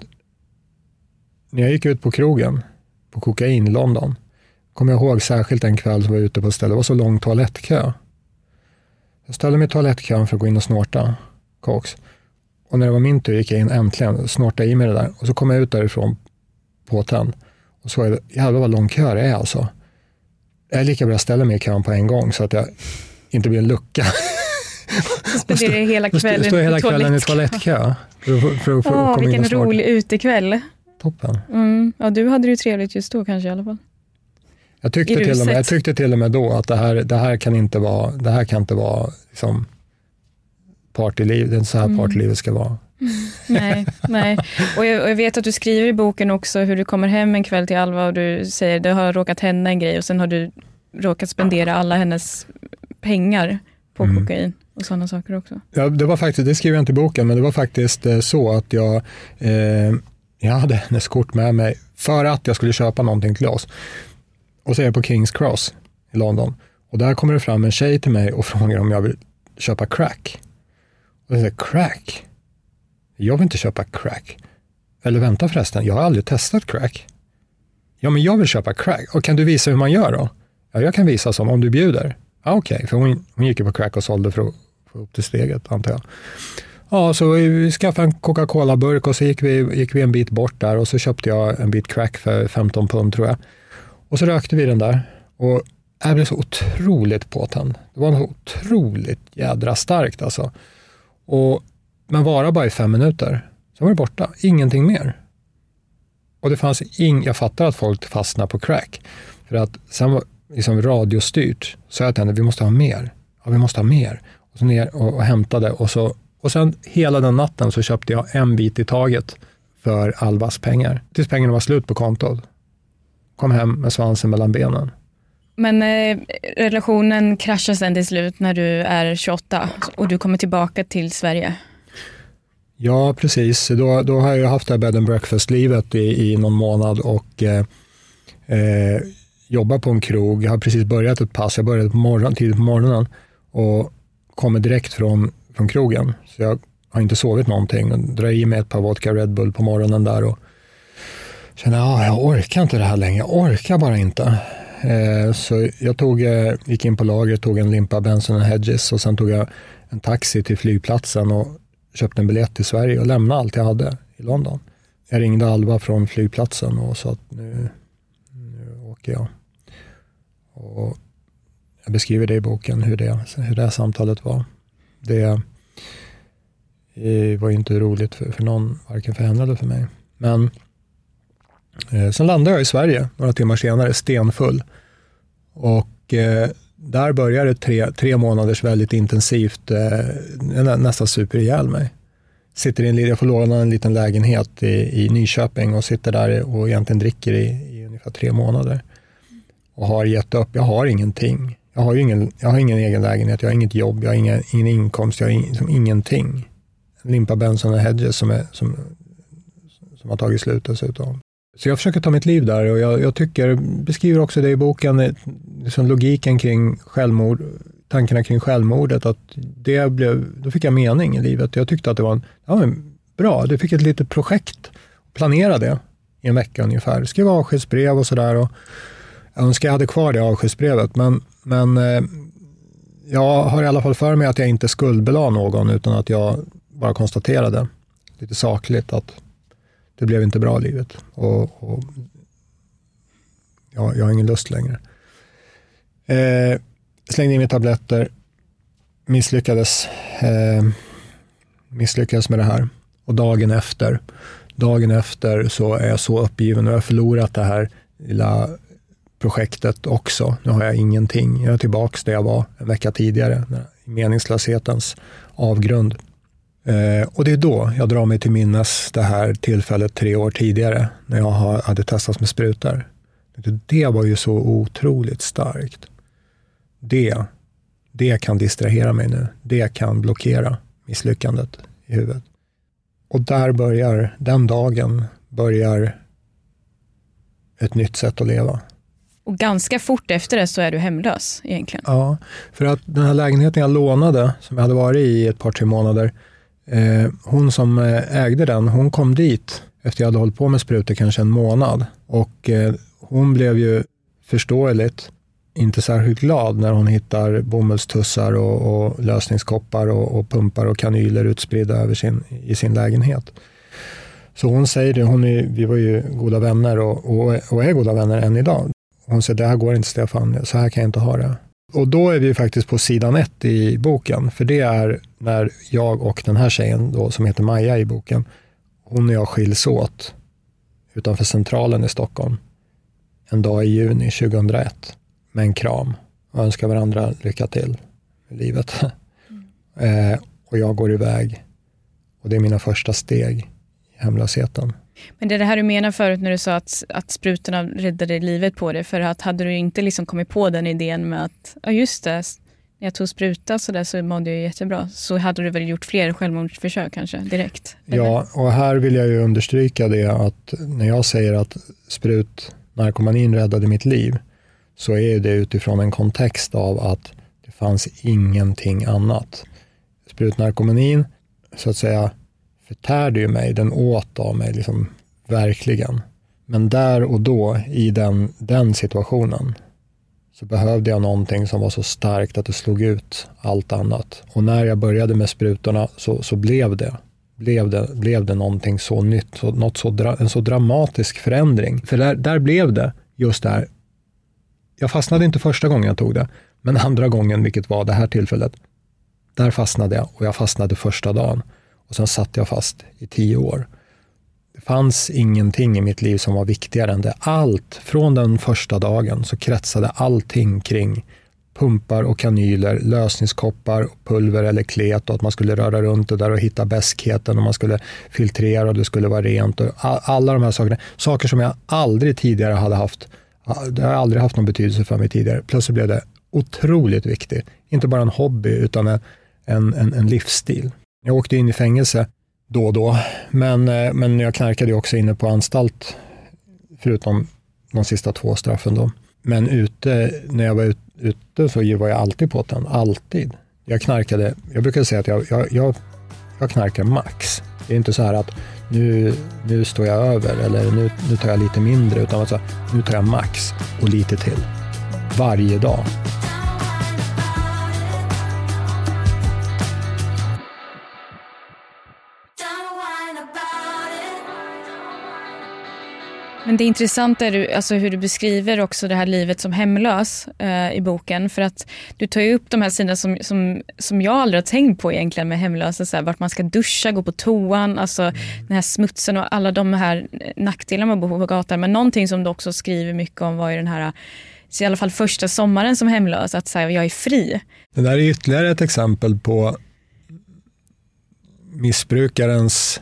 när jag gick ut på krogen på kokain i London, kommer jag ihåg särskilt en kväll som var ute på ett ställe. Det var så lång toalettkö. Jag ställde mig i toalettkön för att gå in och snorta koks. Och när det var min tur gick jag in äntligen, snortade i mig det där. Och så kom jag ut därifrån påtänd. Och så var det, jävlar vad lång kö det är alltså. Jag är lika bra att ställa mig i kön på en gång så att jag inte blir en lucka. Spenderar hela kvällen står hela kvällen i toalettkö. Vilken rolig utekväll. Toppen. Ja, du hade det ju trevligt just då kanske i alla fall. Jag tyckte till och med då att det här kan inte vara liksom partyliv, det är så här partylivet ska vara. Nej. Och jag vet att du skriver i boken också hur du kommer hem en kväll till Alva och du säger att det har råkat hända en grej och sen har du råkat spendera alla hennes pengar på kokain och sådana saker också. Ja, det skriver jag inte i boken, men det var faktiskt så att jag hade hennes kort med mig för att jag skulle köpa någonting till oss. Och så är jag på King's Cross i London. Och där kommer det fram en tjej till mig och frågar om jag vill köpa crack. Och jag säger, crack? Jag vill inte köpa crack. Eller vänta förresten, jag har aldrig testat crack. Ja, men jag vill köpa crack. Och kan du visa hur man gör då? Ja, jag kan visa om du bjuder. Ja, okej. För hon gick ju på crack och sålde för att få upp till steget, antar jag. Ja, så vi skaffade en Coca-Cola-burk och så gick vi en bit bort där och så köpte jag en bit crack för 15 pund tror jag. Och så rökte vi den där och jag blev så otroligt påtänd. Det var så otroligt jädra starkt alltså. Men bara i 5 minuter. Så var det borta. Ingenting mer. Och det fanns jag fattar att folk fastnar på crack. För att sen var liksom radiostyrt. Så jag tänkte, vi måste ha mer. Ja, vi måste ha mer. Och så ner och hämtade. Och sen hela den natten så köpte jag en bit i taget för Alvas pengar. Tills pengarna var slut på kontot. Kom hem med svansen mellan benen. Men relationen kraschar sen till slut när du är 28 och du kommer tillbaka till Sverige. Ja, precis. Då har jag haft det här bed and breakfast-livet i någon månad och jobbar på en krog. Jag har precis börjat ett pass. Jag började tidigt på morgonen och kommer direkt från krogen. Så jag har inte sovit någonting. Jag drar i mig ett par vodka Red Bull på morgonen där och känner jag orkar inte det här längre. Jag orkar bara inte. Så jag gick in på lagret, tog en limpa Benson & Hedges och sen tog jag en taxi till flygplatsen och köpte en biljett till Sverige och lämnade allt jag hade i London. Jag ringde Alva från flygplatsen och sa att nu åker jag. Och jag beskriver det i boken hur det samtalet var. Det var inte roligt för någon, varken för henne eller för mig. Men sen landade jag i Sverige några timmar senare, stenfull. Och där började 3 månaders väldigt intensivt, nästan super ihjäl mig. Jag får låna en liten lägenhet i Nyköping och sitter där och egentligen dricker i ungefär 3 månader. Och har gett upp, jag har ingenting. Jag har ingen egen lägenhet, jag har inget jobb, jag har ingen inkomst, jag har ingenting. En limpa Benson & Hedges som har tagit slut dessutom. Så jag försöker ta mitt liv där och jag beskriver också det i boken, liksom logiken kring självmord, tankarna kring självmordet, att då fick jag mening i livet. Jag tyckte att det var bra, det fick ett litet projekt, planera det i en vecka ungefär. Skriva avskedsbrev och sådär och jag önskar jag hade kvar det avskedsbrevet, men jag har i alla fall för mig att jag inte skuldbelade någon utan att jag bara konstaterade lite sakligt att det blev inte bra i livet och jag har ingen lust längre. Slängde in mig tabletter, misslyckades med det här och dagen efter så är jag så uppgiven och jag har förlorat det här lilla projektet också. Nu har jag ingenting. Jag är tillbaka där jag var en vecka tidigare i meningslöshetens avgrund. Och det är då jag drar mig till minnes det här tillfället 3 år tidigare när jag hade testats med sprutor. Det var ju så otroligt starkt. Det kan distrahera mig nu. Det kan blockera misslyckandet i huvudet. Och den dagen börjar ett nytt sätt att leva. Och ganska fort efter det så är du hemlös egentligen. Ja, för att den här lägenheten jag lånade, som jag hade varit i ett par 3 månader, hon som ägde den, hon kom dit efter jag hade hållit på med sprutor kanske en månad. Och hon blev ju förståeligt inte särskilt glad när hon hittar bomullstussar och lösningskoppar och pumpar och kanyler utspridda i sin lägenhet. Så hon säger det, vi var ju goda vänner och är goda vänner än idag. Hon säger, det här går inte Stefan, så här kan jag inte ha det. Och då är vi faktiskt på sidan 1 i boken, för det är när jag och den här tjejen då, som heter Maja i boken, hon och jag skiljs åt utanför Centralen i Stockholm en dag i juni 2001 med en kram och önskar varandra lycka till i livet. Och jag går iväg och det är mina första steg i hemlösheten. Men det är det här du menar förut när du sa att sprutorna räddade livet på det, för att hade du inte liksom kommit på den idén med att, ja just det, när jag tog spruta så där så mådde jag jättebra, så hade du väl gjort fler självmordsförsök kanske direkt? Eller? Ja, och här vill jag ju understryka det att när jag säger att sprutnarkomanin räddade mitt liv, så är det utifrån en kontext av att det fanns ingenting annat. Sprutnarkomanin så att säga förtärde ju mig, den åt av mig liksom, verkligen. Men där och då i den situationen så behövde jag någonting som var så starkt att det slog ut allt annat. Och när jag började med sprutorna så blev det någonting så nytt, en så dramatisk förändring. För där blev det just det här. Jag fastnade inte första gången jag tog det, men andra gången, vilket var det här tillfället, där fastnade jag, och jag fastnade första dagen. Och sen satt jag fast i 10 år. Det fanns ingenting i mitt liv som var viktigare än det. Allt från den första dagen så kretsade allting kring pumpar och kanyler, lösningskoppar, pulver eller klet, och att man skulle röra runt det där och hitta bäskheten och man skulle filtrera och det skulle vara rent. Och alla de här sakerna. Saker som jag aldrig tidigare hade haft Det har aldrig haft någon betydelse för mig tidigare. Plötsligt blev det otroligt viktigt. Inte bara en hobby utan en livsstil. Jag åkte in i fängelse då och då. Men jag knarkade ju också inne på anstalt. Förutom de sista 2 straffen då. Men när jag var ute så var jag alltid på den. Alltid. Jag brukar säga att jag knarkar max. Det är inte så här att nu står jag över eller nu tar jag lite mindre, utan alltså, nu tar jag max och lite till. Varje dag. Men det är intressant alltså hur du beskriver också det här livet som hemlös i boken. För att du tar ju upp de här sidorna som jag aldrig har tänkt på egentligen med hemlösa. Så här, vart man ska duscha, gå på toan, alltså den här smutsen och alla de här nackdelarna med att bo på gatan. Men någonting som du också skriver mycket om var ju den här, i alla fall första sommaren som hemlös, att säga jag är fri. Det där är ytterligare ett exempel på missbrukarens,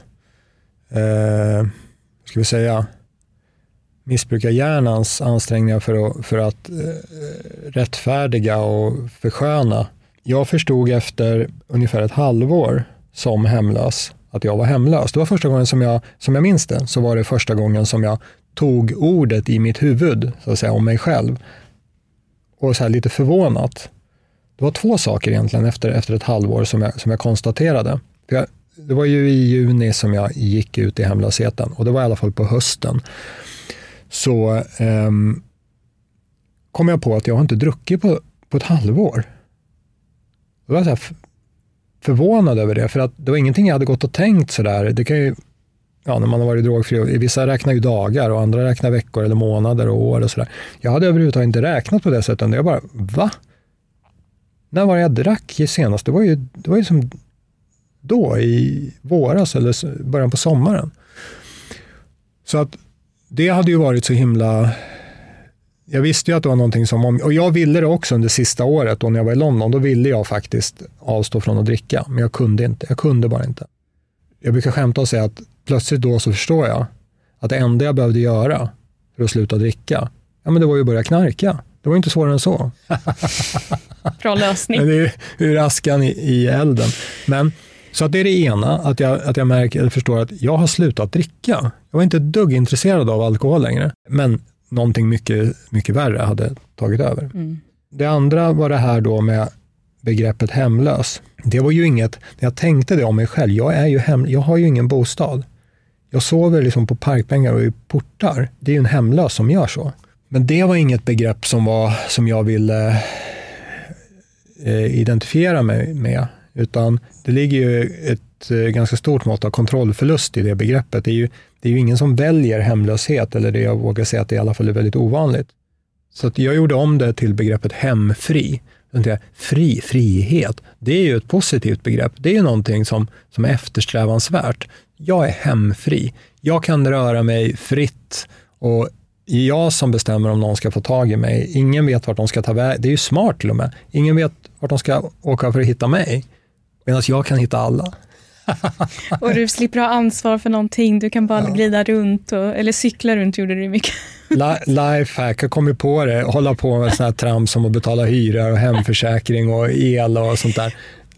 ska vi säga, missbrukarhjärnans ansträngningar för att rättfärdiga och försköna. Jag förstod efter ungefär ett halvår som hemlös att jag var hemlös. Det var första gången som jag minns det, så var det första gången som jag tog ordet i mitt huvud, så att säga, om mig själv. Och så här lite förvånat. Det var 2 saker egentligen efter ett halvår som jag konstaterade. Det var ju i juni som jag gick ut i hemlösheten, och det var i alla fall på hösten. Så kom jag på att jag har inte druckit på ett halvår. Jag var så här förvånad över det, för att det var ingenting jag hade gått och tänkt sådär. Det kan ju, när man har varit drogfri, vissa räknar ju dagar och andra räknar veckor eller månader och år och sådär. Jag hade överhuvudtaget inte räknat på det sättet. Jag bara, va? När var jag drack senast? Det var ju som då i våras eller början på sommaren. Så att det hade ju varit så himla... Jag visste ju att det var någonting och jag ville det också under sista året då när jag var i London. Då ville jag faktiskt avstå från att dricka. Men jag kunde inte. Jag kunde bara inte. Jag brukar skämta och säga att plötsligt då så förstår jag att det enda jag behövde göra för att sluta dricka, men det var ju att börja knarka. Det var inte svårare än så. Bra lösning. Men det är ur askan i elden. Men så att det är det ena, att jag märker eller förstår att jag har slutat dricka. Jag var inte ett dugg intresserad av alkohol längre. Men någonting mycket, mycket värre hade tagit över. Mm. Det andra var det här då med begreppet hemlös. Det var ju inget, när jag tänkte det om mig själv, jag har ju ingen bostad. Jag sover liksom på parkbänkar och i portar. Det är ju en hemlös som gör så. Men det var inget begrepp som jag ville identifiera mig med. Utan det ligger ju ett ganska stort mått av kontrollförlust i det begreppet. Det är ju ingen som väljer hemlöshet, eller det jag vågar säga att det i alla fall är väldigt ovanligt. Så att jag gjorde om det till begreppet hemfri. Frihet, det är ju ett positivt begrepp. Det är ju någonting som är eftersträvansvärt. Jag är hemfri. Jag kan röra mig fritt och jag som bestämmer om någon ska få tag i mig. Ingen vet vart de ska ta väg. Det är ju smart till och med. Ingen vet vart de ska åka för att hitta mig. Medan jag kan hitta alla. Och du slipper ha ansvar för någonting. Du kan bara glida runt eller cykla runt, gjorde du mycket. Lifehack, jag kommer på det. Hålla på med sådana här trams som att betala hyra och hemförsäkring och el och sånt där.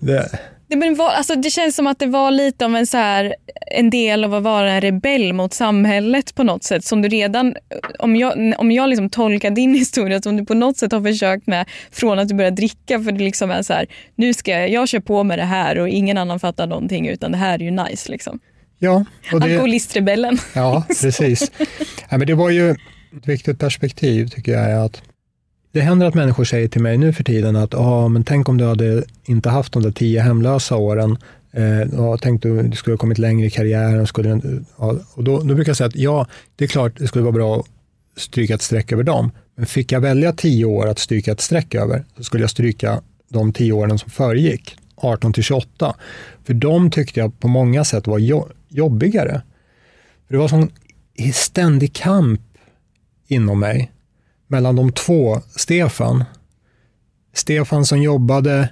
Det känns som att det var lite om en del av att vara en rebell mot samhället på något sätt. Som du redan, om jag liksom tolkar din historia, som du på något sätt har försökt med från att du började dricka. För det liksom är så här, nu ska jag köra på med det här och ingen annan fattar någonting, utan det här är ju nice liksom. Ja. Och alkoholistrebellen. Ja, precis. Men det var ju ett viktigt perspektiv tycker jag, att det händer att människor säger till mig nu för tiden att men tänk om du hade inte haft de där 10 hemlösa åren, tänk du skulle ha kommit längre i karriären, och då brukar jag säga att det är klart det skulle vara bra att stryka ett streck över dem, men fick jag välja 10 år att stryka ett streck över, så skulle jag stryka de 10 åren som föregick, 18-28, för de tyckte jag på många sätt var jobbigare. För det var sån ständig kamp inom mig mellan de två Stefan som jobbade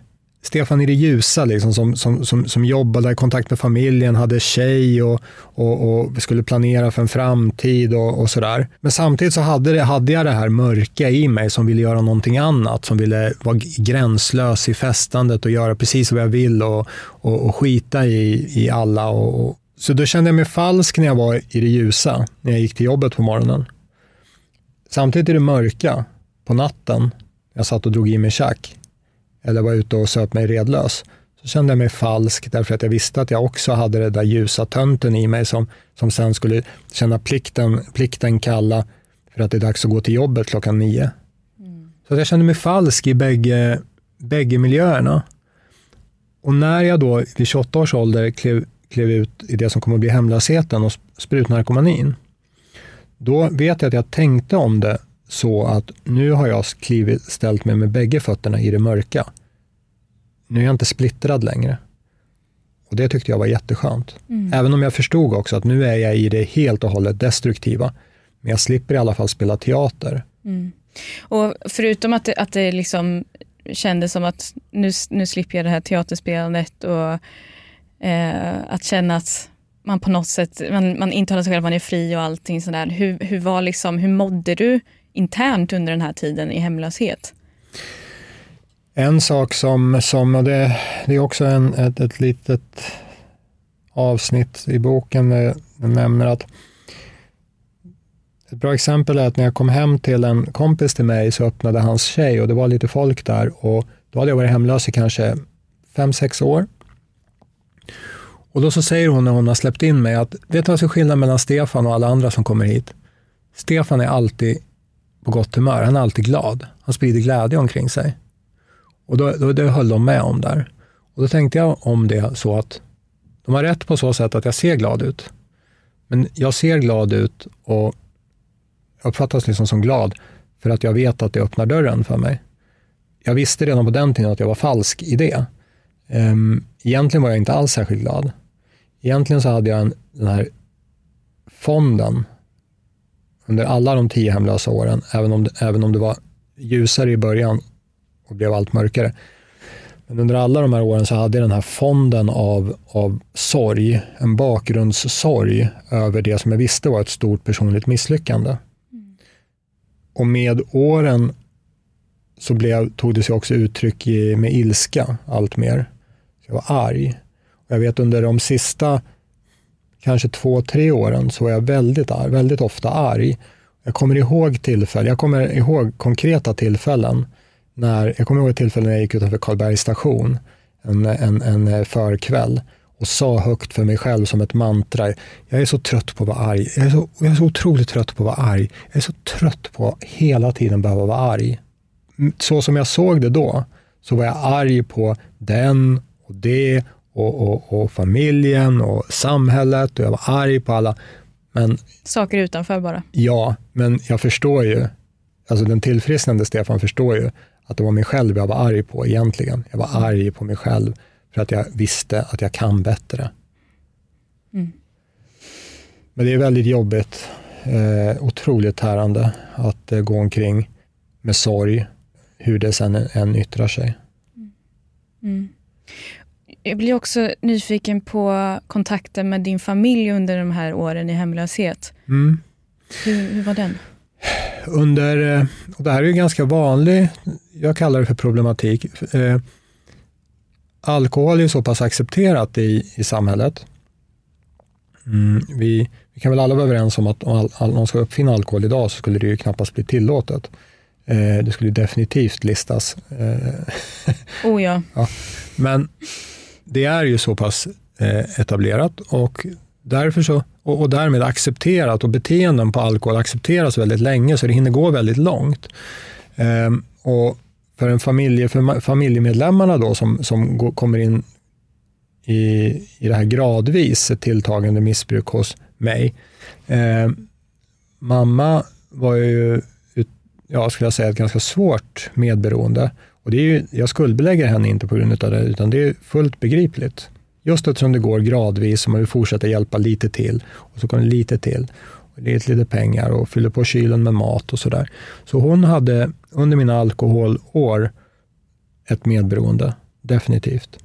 Stefan i det ljusa liksom, som jobbade i kontakt med familjen, hade tjej och skulle planera för en framtid och sådär. Men samtidigt så hade jag det här mörka i mig som ville göra någonting annat, som ville vara gränslös i festandet och göra precis vad jag vill och skita i alla. Så då kände jag mig falsk när jag var i det ljusa, när jag gick till jobbet på morgonen. Samtidigt i det mörka, på natten, jag satt och drog i mig tjack eller var ute och söp mig redlös, så kände jag mig falsk därför att jag visste att jag också hade det där ljusa tönten i mig som sen skulle känna plikten kalla för att det är dags att gå till jobbet 9:00. Så jag kände mig falsk i bägge miljöerna. Och när jag då vid 28 års ålder klev ut i det som kommer att bli hemlösheten och sprutnarkomanin, då vet jag att jag tänkte om det så att nu har jag ställt mig med bägge fötterna i det mörka. Nu är jag inte splittrad längre. Och det tyckte jag var jätteskönt. Även om jag förstod också att nu är jag i det helt och hållet destruktiva. Men jag slipper i alla fall spela teater. Och förutom att det liksom kändes som att nu slipper jag det här teaterspelandet och att känna att man på något sätt, man intalar sig själv att man är fri och allting sådär. Hur mådde du internt under den här tiden i hemlöshet? En sak som det är också ett litet avsnitt i boken den nämner att ett bra exempel är att när jag kom hem till en kompis till mig så öppnade hans tjej och det var lite folk där och då hade jag varit hemlös i kanske 5-6 år. Och då så säger hon när hon har släppt in mig att vet du vad som är skillnaden mellan Stefan och alla andra som kommer hit? Stefan är alltid på gott humör, han är alltid glad. Han sprider glädje omkring sig. Och då höll de med om där. Och då tänkte jag om det så att de har rätt på så sätt att jag ser glad ut. Men jag ser glad ut och uppfattas liksom som glad för att jag vet att det öppnar dörren för mig. Jag visste redan på den tiden att jag var falsk i det. Egentligen var jag inte alls särskilt glad. Egentligen så hade jag den här fonden under alla de 10 hemlösa åren, även om det var ljusare i början och blev allt mörkare. Men under alla de här åren så hade jag den här fonden av sorg, en bakgrundssorg över det som jag visste var ett stort personligt misslyckande. Och med åren så tog det sig också uttryck med ilska allt mer. Jag var arg. Och jag vet under de sista kanske 2-3 åren så var jag väldigt ofta arg. Jag kommer ihåg konkreta tillfällen. Jag kommer ihåg ett tillfälle när jag gick utanför Karlbergs station en förkväll och sa högt för mig själv som ett mantra: jag är så trött på att vara arg. Jag är så otroligt trött på att vara arg. Jag är så trött på att hela tiden behöva vara arg. Så som jag såg det då så var jag arg på den och det och familjen och samhället och jag var arg på alla. Men, saker utanför bara. Ja, men jag förstår ju, alltså den tillfrisknande Stefan förstår ju att det var mig själv jag var arg på egentligen. Jag var arg på mig själv för att jag visste att jag kan bättre. Men det är väldigt jobbigt, otroligt tärande att gå omkring med sorg, hur det sen än yttrar sig. Jag blir också nyfiken på kontakten med din familj under de här åren i hemlöshet. Hur var den? Och det här är ju ganska vanligt, jag kallar det för problematik. Alkohol är så pass accepterat i samhället. Vi kan väl alla vara överens om att om någon ska uppfinna alkohol idag så skulle det ju knappast bli tillåtet. Det skulle definitivt listas. Ja. Men det är ju så pass etablerat och därför så, och därmed accepterat, och beteenden på alkohol accepteras väldigt länge så det hinner gå väldigt långt. Och för familjemedlemmarna då som kommer in i det här gradvis tilltagande missbruk hos mig. Mamma var ju, skulle jag säga, ett ganska svårt medberoende. Och det är ju, jag skuldbelägger henne inte på grund av det, utan det är fullt begripligt. Just eftersom det går gradvis och man vill fortsätta hjälpa lite till och så kommer lite till och lite pengar och fyller på kylen med mat och sådär. Så hon hade under mina alkoholår ett medberoende definitivt.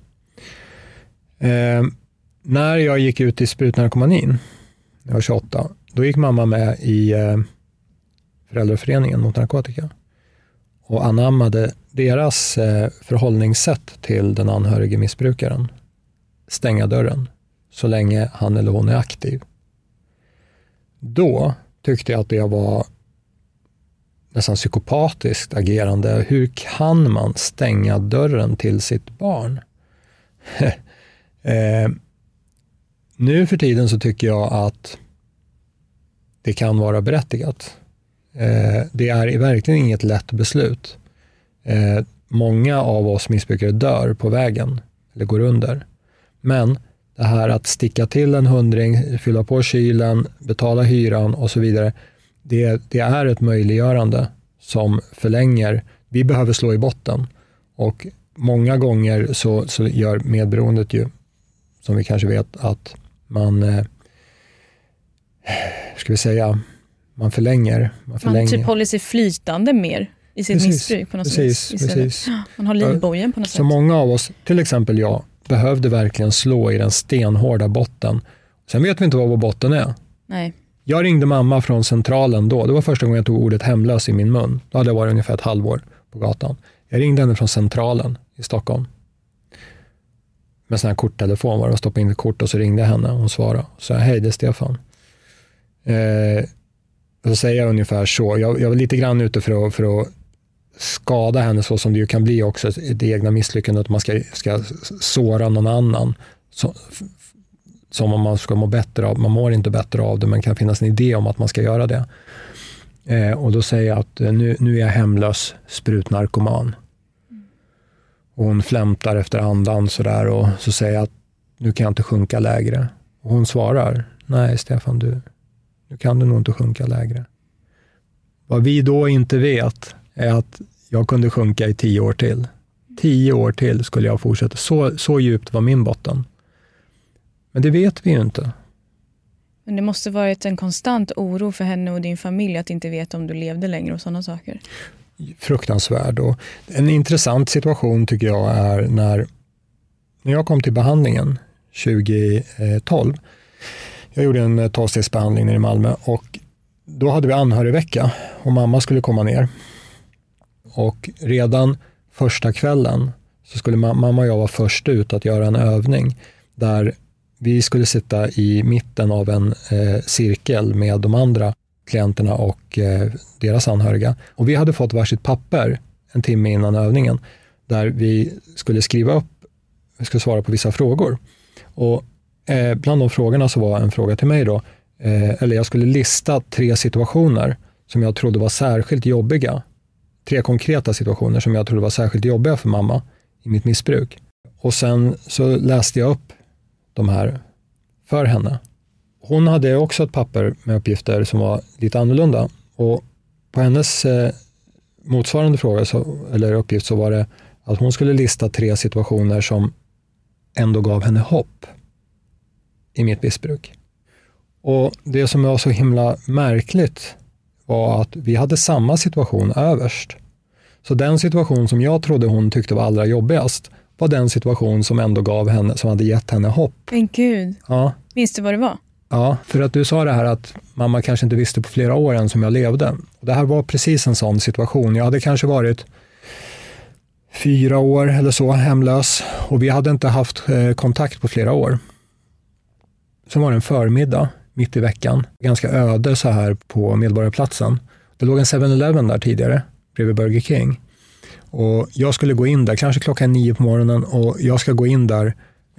När jag gick ut i sprutnarkomanin, jag var 28, då gick mamma med i föräldraföreningen mot narkotika och anammade deras förhållningssätt till den anhörige missbrukaren. Stänga dörren så länge han eller hon är aktiv. Då tyckte jag att det var nästan psykopatiskt agerande. Hur kan man stänga dörren till sitt barn? Nu för tiden så tycker jag att det kan vara berättigat. Det är verkligen inget lätt beslut. Många av oss missbrukare dör på vägen eller går under. Men det här att sticka till en 100, fylla på kylen, betala hyran och så vidare, det är ett möjliggörande som förlänger. Vi behöver slå i botten och många gånger så gör medberoendet ju, som vi kanske vet, att man man förlänger. Man typ håller sig flytande mer i sitt missbruk på något vis. Precis. Man har livbojen på något sätt. Så många av oss, till exempel jag, behövde verkligen slå i den stenhårda botten. Sen vet vi inte vad vår botten är. Nej. Jag ringde mamma från centralen då. Det var första gången jag tog ordet hemlös i min mun. Då hade jag varit ungefär ett halvår på gatan. Jag ringde henne från centralen i Stockholm. Med sån här korttelefon var det. Stoppade in ett kort och så ringde jag henne. Hon svarade. Så hej, det är Stefan. Så säger jag ungefär så. Jag var lite grann ute för att skada henne så som det ju kan bli också. Det egna misslyckandet att man ska såra någon annan. Som om man ska må bättre av. Man mår inte bättre av det, men kan finnas en idé om att man ska göra det. Och då säger jag att nu är jag hemlös sprutnarkoman. Och hon flämtar efter andan sådär och så säger jag att nu kan jag inte sjunka lägre. Och hon svarar, nej Stefan, nu kan du nog inte sjunka lägre. Vad vi då inte vet är att jag kunde sjunka i 10 år till. 10 år till skulle jag fortsätta. Så djupt var min botten. Men det vet vi ju inte. Men det måste varit en konstant oro för henne och din familj att inte veta om du levde längre och sådana saker. Fruktansvärd. Och en intressant situation tycker jag är när jag kom till behandlingen 2012. Jag gjorde en 12-stegsbehandling nere i Malmö och då hade vi anhörigvecka och mamma skulle komma ner. Och redan första kvällen så skulle mamma och jag vara först ut att göra en övning där vi skulle sitta i mitten av en cirkel med de andra klienterna och deras anhöriga. Och vi hade fått varsitt papper en timme innan övningen där vi skulle skriva upp, vi skulle svara på vissa frågor. Och bland de frågorna så var en fråga till mig då, eller jag skulle lista 3 situationer som jag trodde var särskilt jobbiga. 3 konkreta situationer som jag trodde var särskilt jobbiga för mamma i mitt missbruk. Och sen så läste jag upp de här för henne. Hon hade också ett papper med uppgifter som var lite annorlunda. Och på hennes motsvarande fråga eller uppgift så var det att hon skulle lista 3 situationer som ändå gav henne hopp i mitt missbruk. Och det som var så himla märkligt var att vi hade samma situation överst. Så den situation som jag trodde hon tyckte var allra jobbigast var den situation som ändå gav henne, som hade gett henne hopp. Men gud, ja. Minns du vad det var? Ja, för att du sa det här att mamma kanske inte visste på flera år än som jag levde. Och det här var precis en sån situation. Jag hade kanske varit 4 år eller så hemlös och vi hade inte haft kontakt på flera år. Så var det en förmiddag mitt i veckan, ganska öde så här på Medborgarplatsen. Det låg en 7-Eleven där tidigare, bredvid Burger King. Och jag skulle gå in där, kanske klockan 9 på morgonen, och jag ska gå in där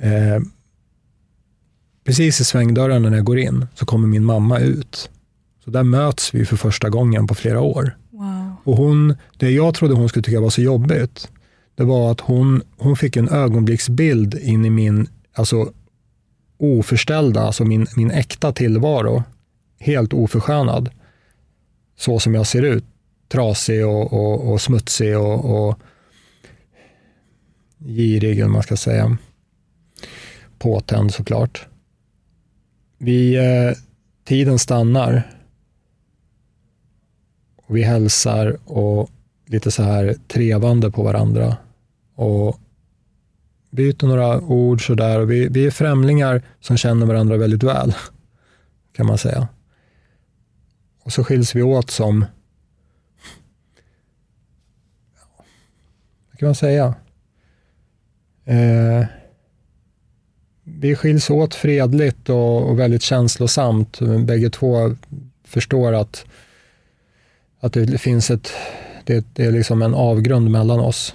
precis i svängdörren när jag går in så kommer min mamma ut. Så där möts vi för första gången på flera år. Wow. Och det jag trodde hon skulle tycka var så jobbigt, det var att hon fick en ögonblicksbild in i min, alltså oförställda, alltså min äkta tillvaro, helt oförskönad. Så som jag ser ut, trasig och smutsig och girig, eller man ska säga. Påtänd såklart. Tiden stannar och vi hälsar och lite så här trevande på varandra, och byter några ord sådär. Och vi är främlingar som känner varandra väldigt väl, kan man säga. Och så skiljs vi åt som, vad kan man säga? Vi skiljs åt fredligt och väldigt känslosamt. Bägge två förstår att det finns det är liksom en avgrund mellan oss.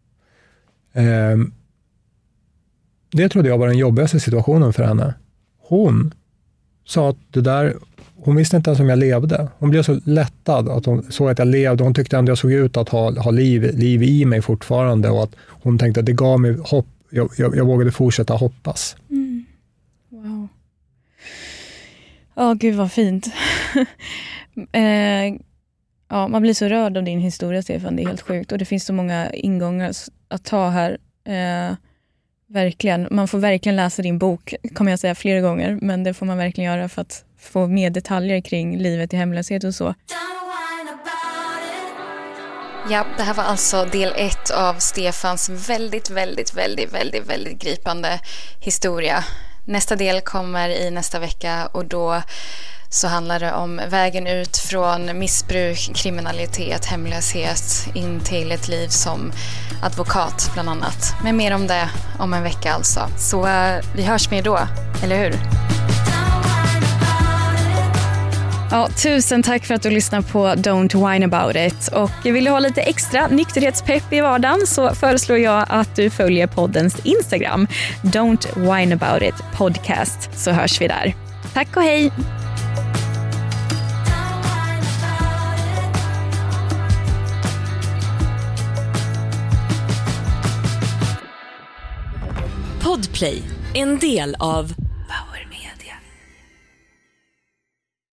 Det trodde jag var den jobbigaste situationen för henne. Hon sa att hon visste inte ens om jag levde. Hon blev så lättad att hon såg att jag levde. Hon tyckte ändå jag såg ut att ha liv i mig fortfarande, och att hon tänkte att det gav mig hopp. Jag vågade fortsätta hoppas. Mm. Wow. Gud vad fint. Man blir så rörd av din historia, Stefan. Det är helt sjukt. Och det finns så många ingångar att ta här. Verkligen. Man får verkligen läsa din bok, kommer jag säga flera gånger. Men det får man verkligen göra för att få mer detaljer kring livet i hemlöshet och så. Ja, det här var alltså del 1 av Stefans väldigt, väldigt, väldigt, väldigt, väldigt gripande historia. Nästa del kommer i nästa vecka, och då så handlar det om vägen ut från missbruk, kriminalitet, hemlöshet in till ett liv som advokat bland annat. Men mer om det om en vecka alltså. Så vi hörs med då, eller hur? Ja, tusen tack för att du lyssnar på Don't Whine About It. Och vill du ha lite extra nykterhetspepp i vardagen så föreslår jag att du följer poddens Instagram, Don't Whine About It podcast, så hörs vi där. Tack och hej! Podplay, en del av